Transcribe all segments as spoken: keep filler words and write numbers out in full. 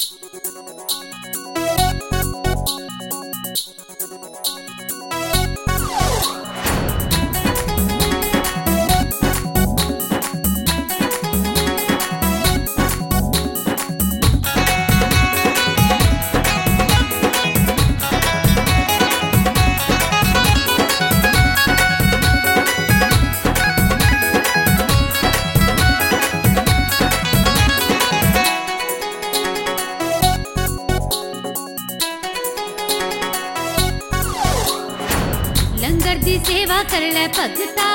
लंगर दी सेवा कर ले भगता,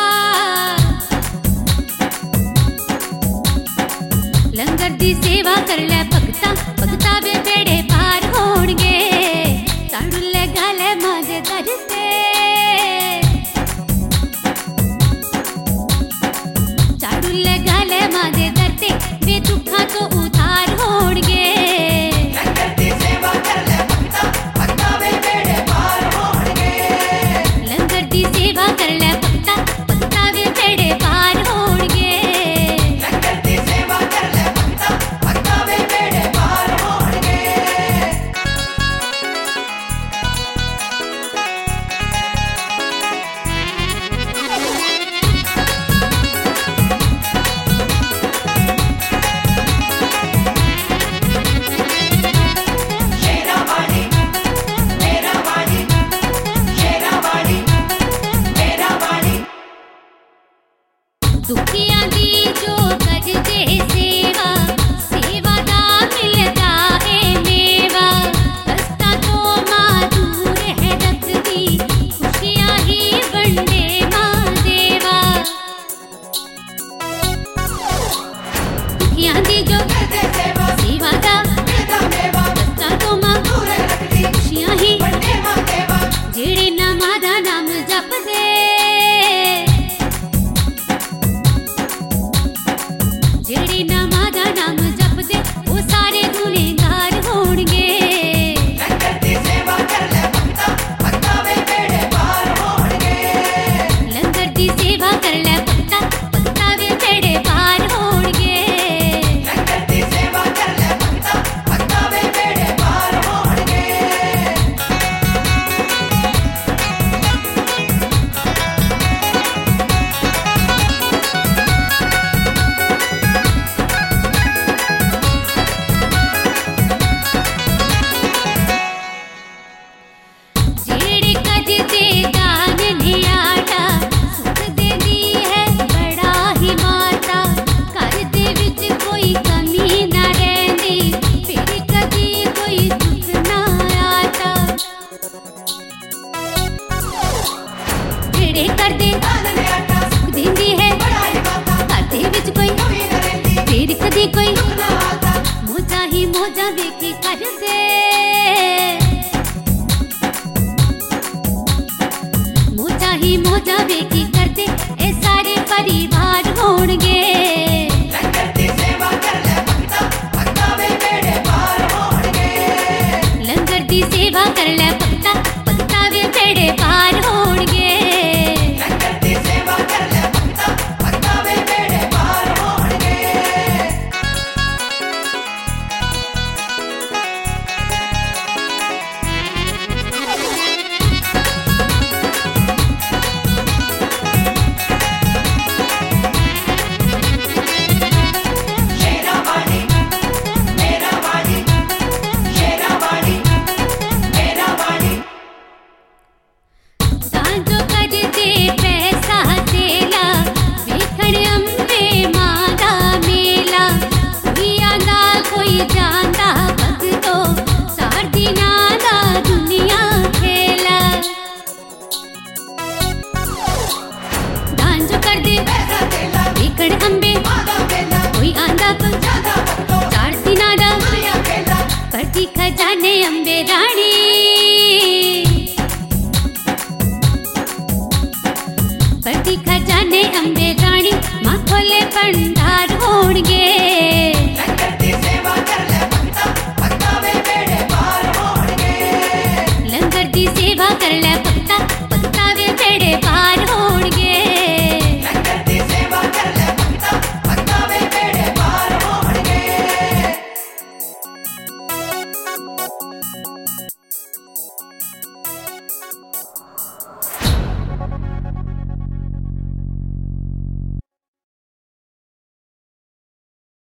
लंगर दी सेवा कर ले भगता, भगता वे बेड़े पार होणगे, साड़ू ले गाले माजे दर ते, साड़ू ले गाले माजे दर ते, वे दुखा तो उतार होणगे। सेवा कर ले भगता, भगता वे बेड़े पार होणगे। लंगर दी सेवा कर ले भगता, भगता वे बेड़े पार होणगे। शेरावाली, मेरावाली, शेरावाली, दुखियां दी जो कर दे सेवा, सेवा दा मिलदा है मेवा, कष्टा तो मां दूर है रखदी, खुशियां ही बंदे मां देवा। दुखियां दी जो कर दे सेवा, सेवा दा मिलदा मेवा, कष्टा तो मां दूर रखदी, खुशियां ही बंदे मां देवा। जेड़े नामां दा नाम जपदे, जेड़े नामां दा नाम जपदे, वो सारे गुनेगार होणगे। लंगर दी सेवा कर ले भगता, भगता वे बेड़े पार होणगे। लंगर दी सेवा कर ले भगता, भगता वे बेड़े पार होणगे। लंगर दी सेवा कर ले भगता, भगता वे बेड़े पार होणगे। जेड़े कज दे दान नियाड़ा, सुख देंदी है बड़ा ही माता, घर दे विच कोई कमी ना रहिंदी, फिर कदी कोई दुख ना आता। जेड़े करदे दान ने आटा, सुख देंदी है बड़ा ही माता, घर दे विच कोई कमी न रहिंदी, फिर कदी कोई दुख ना आता। मौजा ही मौजा देखी करदे, मौजा ही मौजा देखी करदे, ए सारे परिवार होणगे। लंगर दी सेवा कर ले भगता, भगता वे बेड़े पार होणगे। लंगर दी सेवा कर ले भगता, भगता वे बेड़े पार होणगे। लंगर दी सेवा कर ले भगता, भगता वे बेड़े पार होणगे। शेरावाली, मेरावाली, शेरावाली, मेरावाली। सांजो कज दे पैसा तेला, वेखण अंबे मां दा मेला, कोई आंदा कोई जांदा भगतो, सार दिनां दा दुनिया खेला। दान जो कर दे पैसा तेला, वेखण अंबे, मादा मेला, कोई आंदा कोई जादा भगतो, चार दिनां दा दुनिया खेला। भरती खजाने अंबे रानी।